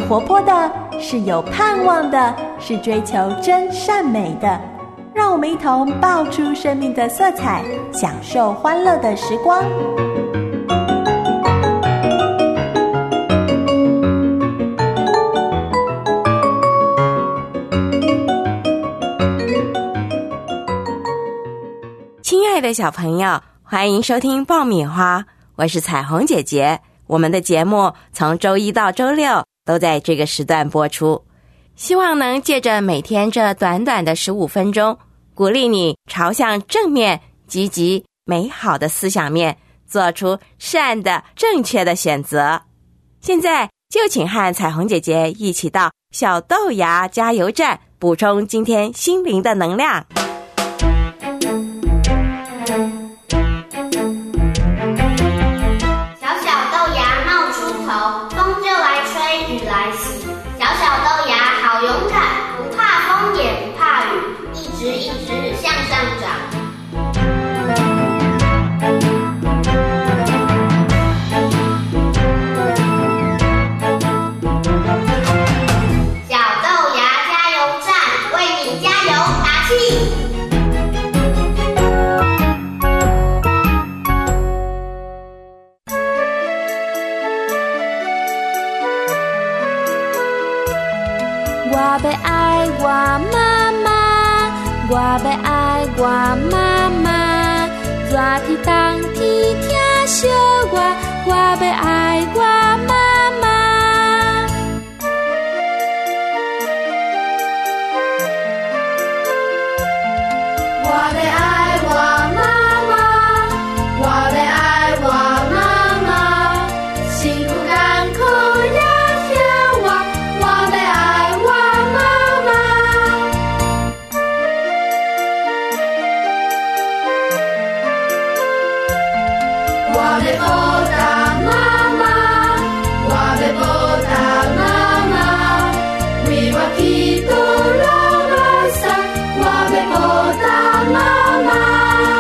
活泼的，是有盼望的，是追求真善美的。让我们一同爆出生命的色彩，享受欢乐的时光。 亲爱的小朋友，欢迎收听爆米花，我是彩虹姐姐。我们的节目从周一到周六都在这个时段播出，希望能借着每天这短短的15分钟，鼓励你朝向正面、积极、美好的思想面，做出善的、正确的选择。现在就请和彩虹姐姐一起到小豆芽加油站，补充今天心灵的能量。 我要爱我妈妈，我要爱我妈妈，热天冬天疼惜我要爱我妈妈。我要爱我妈妈，我要爱我妈妈，辛苦甘苦也是我要爱我妈妈。我要报答妈妈，我要报答妈妈，为我祈祷落来生，我要报答妈妈。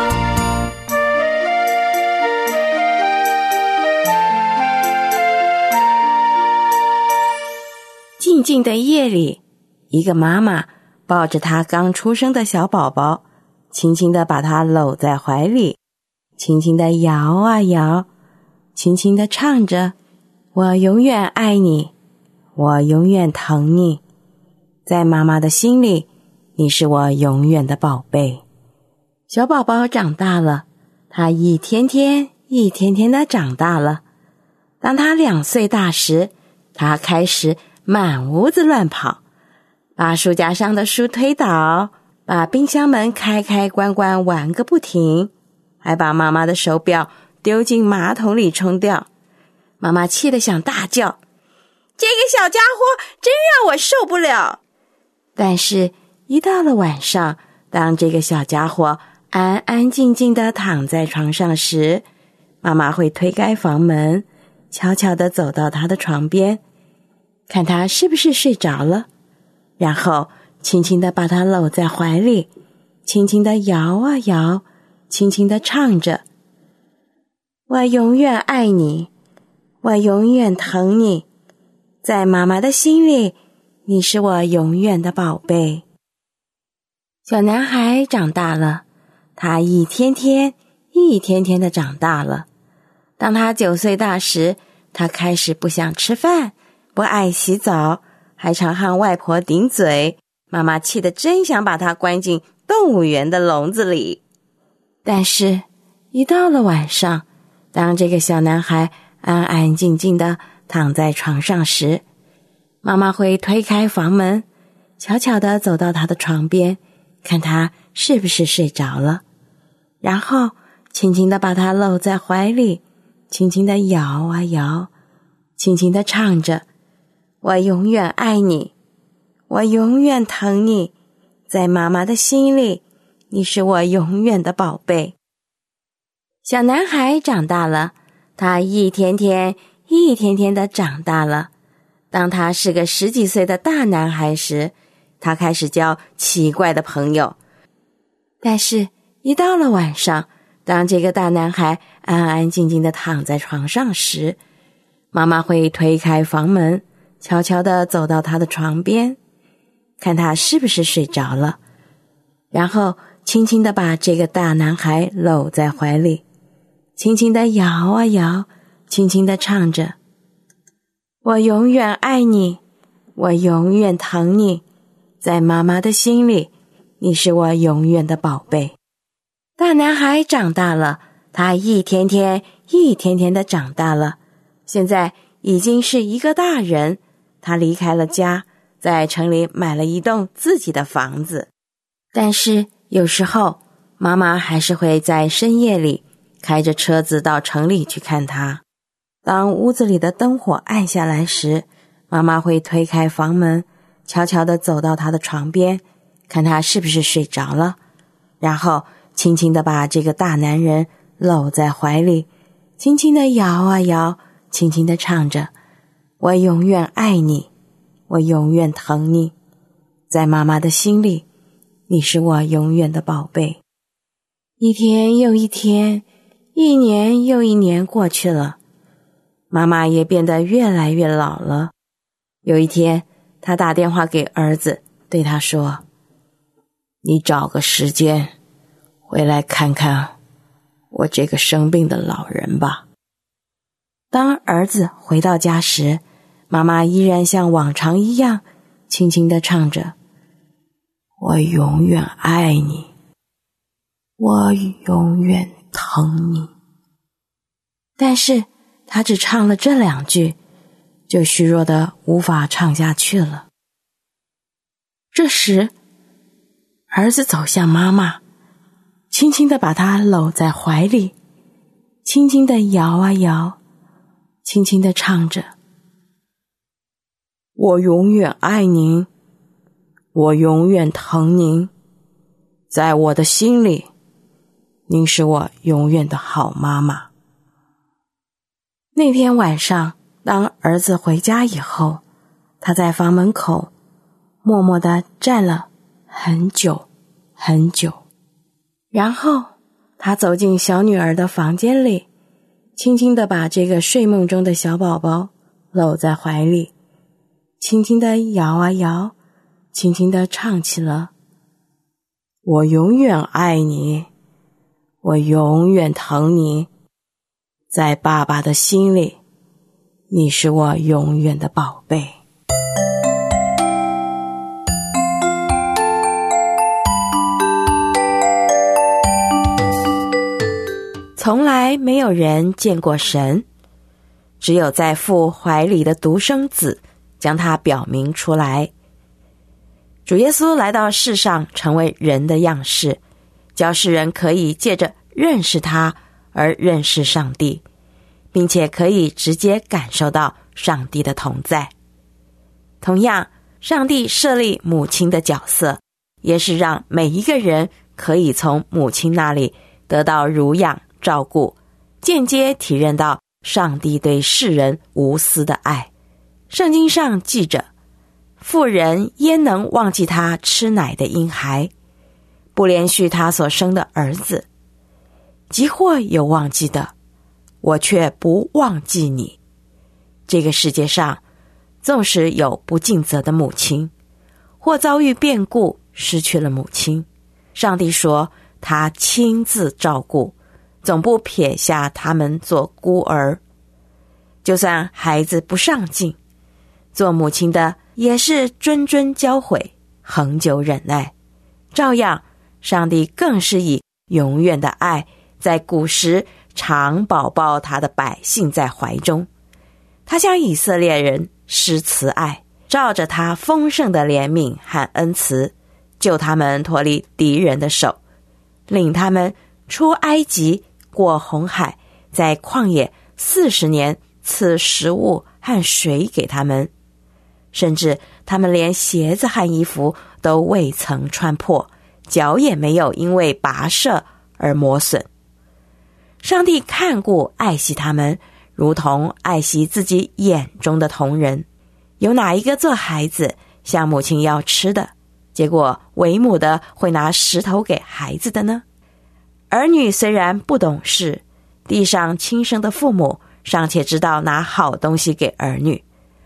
静静的夜里，一个妈妈抱着她刚出生的小宝宝，轻轻地把他搂在怀里，轻轻地摇啊摇，轻轻地唱着：我永远爱你，我永远疼你，在妈妈的心里，你是我永远的宝贝。小宝宝长大了，他一天天地长大了。当他2岁大时，他开始满屋子乱跑，把书架上的书推倒，把冰箱门开开关关玩个不停，还把妈妈的手表丢进马桶里冲掉。妈妈气得想大叫：这个小家伙真让我受不了。但是一到了晚上，当这个小家伙安安静静地躺在床上时，妈妈会推开房门，悄悄地走到他的床边，看他是不是睡着了，然后轻轻地把他搂在怀里，轻轻地摇啊摇，轻轻地唱着：我永远爱你，我永远疼你，在妈妈的心里，你是我永远的宝贝。小男孩长大了，他一天天地长大了。当他9岁大时，他开始不想吃饭，不爱洗澡，还常和外婆顶嘴，妈妈气得真想把他关进动物园的笼子里。但是一到了晚上，当这个小男孩安安静静地躺在床上时，妈妈会推开房门，悄悄地走到他的床边，看他是不是睡着了，然后轻轻地把他搂在怀里，轻轻地摇啊摇，轻轻地唱着：我永远爱你，我永远疼你，在妈妈的心里，你是我永远的宝贝。小男孩长大了，他一天天地长大了。当他是个10几岁的大男孩时，他开始交奇怪的朋友。但是一到了晚上，当这个大男孩安安静静地躺在床上时，妈妈会推开房门， 悄悄地走到他的床边，看他是不是睡着了，然后轻轻地把这个大男孩搂在怀里，轻轻地摇啊摇，轻轻地唱着：我永远爱你，我永远疼你，在妈妈的心里，你是我永远的宝贝。大男孩长大了，他一天天地长大了，现在已经是一个大人。他离开了家，在城里买了一栋自己的房子。但是有时候妈妈还是会在深夜里开着车子到城里去看他。当屋子里的灯火暗下来时，妈妈会推开房门，悄悄地走到他的床边，看他是不是睡着了，然后轻轻地把这个大男人搂在怀里，轻轻地摇啊摇，轻轻地唱着：我永远爱你，我永远疼你，在妈妈的心里，你是我永远的宝贝。一天又一天，一年又一年过去了，妈妈也变得越来越老了。有一天，她打电话给儿子，对他说：你找个时间回来看看我这个生病的老人吧。当儿子回到家时，妈妈依然像往常一样轻轻地唱着：我永远爱你，我永远疼你。但是她只唱了这2句，就虚弱得无法唱下去了。这时，儿子走向妈妈，轻轻地把她搂在怀里，轻轻地摇啊摇，轻轻地唱着：我永远爱您，我永远疼您，在我的心里，您是我永远的好妈妈。那天晚上，当儿子回家以后，他在房门口默默地站了很久很久，然后他走进小女儿的房间里，轻轻地把这个睡梦中的小宝宝搂在怀里，轻轻地摇啊摇，轻轻地唱起了：我永远爱你，我永远疼你，在爸爸的心里，你是我永远的宝贝。从来没有人见过神，只有在父怀里的独生子将它表明出来。主耶稣来到世上，成为人的样式，教世人可以借着认识他而认识上帝，并且可以直接感受到上帝的同在。同样，上帝设立母亲的角色，也是让每一个人可以从母亲那里得到乳养照顾，间接体认到上帝对世人无私的爱。圣经上记着，妇人焉能忘记她吃奶的婴孩，不连续他所生的儿子？即或有忘记的，我却不忘记你。这个世界上，纵使有不尽责的母亲，或遭遇变故失去了母亲，上帝说他亲自照顾，总不撇下他们做孤儿。就算孩子不上进，做母亲的也是谆谆教诲，恒久忍耐。照样，上帝更是以永远的爱，在古时常保抱他的百姓在怀中。他向以色列人施慈爱，照着他丰盛的怜悯和恩慈，救他们脱离敌人的手，领他们出埃及，过红海，在旷野40年赐食物和水给他们，甚至他们连鞋子和衣服都未曾穿破，脚也没有因为跋涉而磨损。上帝看顾爱惜他们，如同爱惜自己眼中的瞳人。有哪一个做孩子向母亲要吃的，结果为母的会拿石头给孩子的呢？儿女虽然不懂事，地上亲生的父母尚且知道拿好东西给儿女，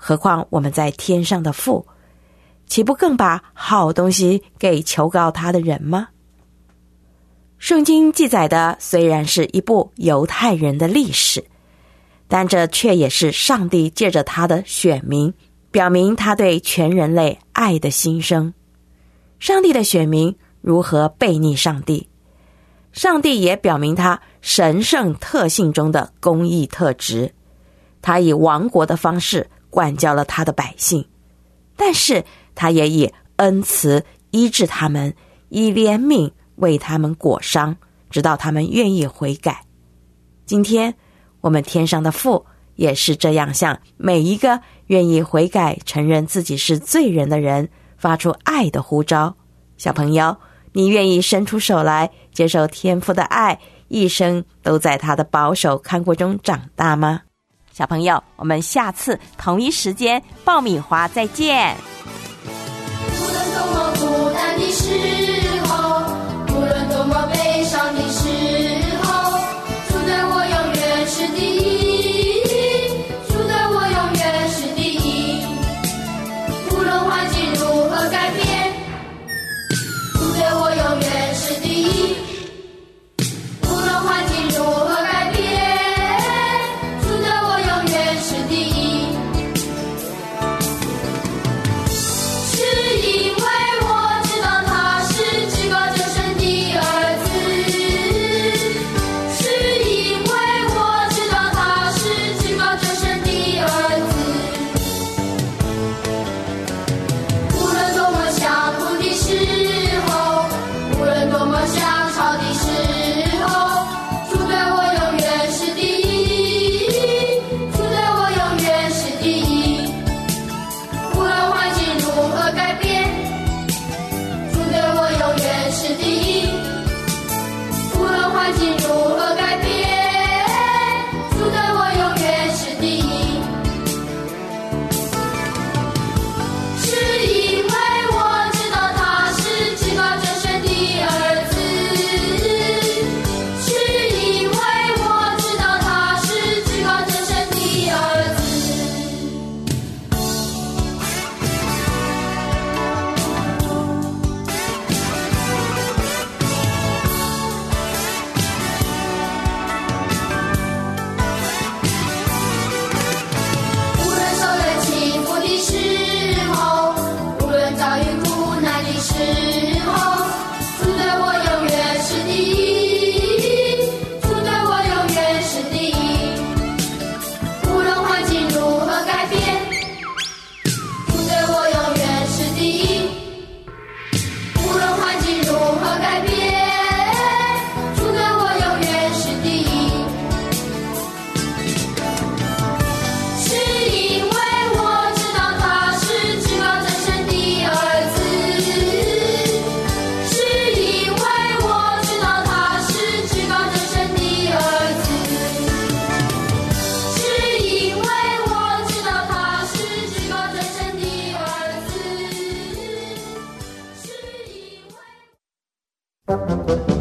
何况我们在天上的父，岂不更把好东西给求告他的人吗？圣经记载的虽然是一部犹太人的历史，但这却也是上帝借着他的选民，表明他对全人类爱的心声。上帝的选民如何悖逆上帝，上帝也表明他神圣特性中的公义特质。他以王国的方式管教了他的百姓，但是他也以恩慈医治他们，以怜悯为他们裹伤，直到他们愿意悔改。今天我们天上的父也是这样向每一个愿意悔改承认自己是罪人的人发出爱的呼召。小朋友，你愿意伸出手来接受天父的爱，一生都在他的保守看顾中长大吗？小朋友，我们下次同一时间爆米花再见。 无论多么孤单的时候，无论多么悲伤的时候，主对我永远是第一，主对我永远是第一。无论环境如何改变，主对我永远是第一。无论环境如何改变，主对我永远是第一。是因为我知道他是至高真神的儿子，是因为我知道他是至高真神的儿子。无论多么想哭的时候，无论多么想吵的时候，主对我永远是第一，主对我永远是第一。无论环境如何改变，主对我永远是第一。无论环境如何改变，主对我永远是第一。是因为我知道他是至高真神的儿子，是因为我知道他是至高真神的儿子。无论受人欺负的时候，无论遭遇苦难的时候，主对我永远是第一，主对我永远是第一。无论环境如何改变，主对我永远是第一。无论环境如何改变，主对我永远是第一。是因为我知道他是至高真神的儿子，是因为我知道他是至高真神的儿子，是因为我知道他是至高真神的儿子，是因为。